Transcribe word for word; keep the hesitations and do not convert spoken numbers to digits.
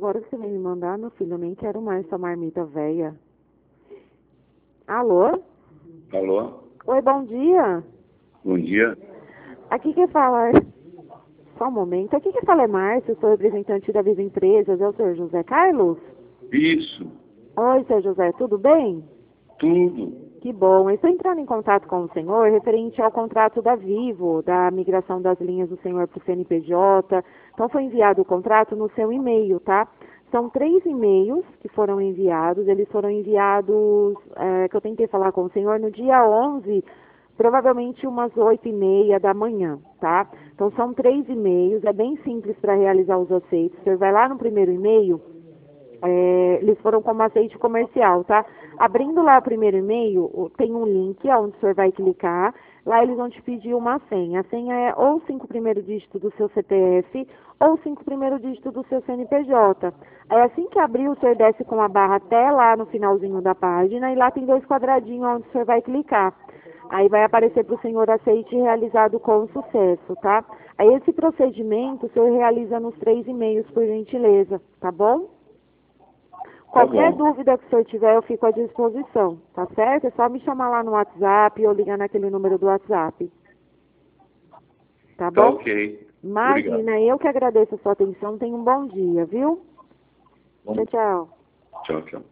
agora que você vem me mandar, meu filho, eu nem quero mais essa marmita velha. Alô? Alô? Oi, bom dia. Bom dia. Aqui quem fala é... Só um momento. Aqui quem fala é Márcio, sou representante da Viva Empresas. É o senhor José Carlos? Isso. Oi, senhor José, tudo bem? Tudo. Que bom. Eu estou entrando em contato com o senhor referente ao contrato da Vivo, da migração das linhas do senhor para o C N P J. Então foi enviado o contrato no seu e-mail, tá? São três e-mails que foram enviados. Eles foram enviados, é, que eu tentei falar com o senhor, no dia onze, provavelmente umas oito e meia da manhã, tá? Então são três e-mails, é bem simples para realizar os aceites. O senhor vai lá no primeiro e-mail, é, eles foram como aceite comercial, tá? Abrindo lá o primeiro e-mail, o- tem um link onde o senhor vai clicar. Lá eles vão te pedir uma senha. A senha é ou os cinco primeiros dígitos do seu C P F ou os cinco primeiros dígitos do seu C N P J. Aí assim que abrir, o senhor desce com a barra até lá no finalzinho da página e lá tem dois quadradinhos onde o senhor vai clicar. Aí vai aparecer para o senhor aceite realizado com sucesso, tá? Aí esse procedimento o senhor realiza nos três e-mails, por gentileza, tá bom? Tá Qualquer bom. dúvida que o senhor tiver, eu fico à disposição, tá certo? É só me chamar lá no WhatsApp ou ligar naquele número do WhatsApp, tá Tá bom? ok. Obrigado. Imagina, eu que agradeço a sua atenção. Tenha um bom dia, viu? Bom, Tchau, tchau. tchau, tchau.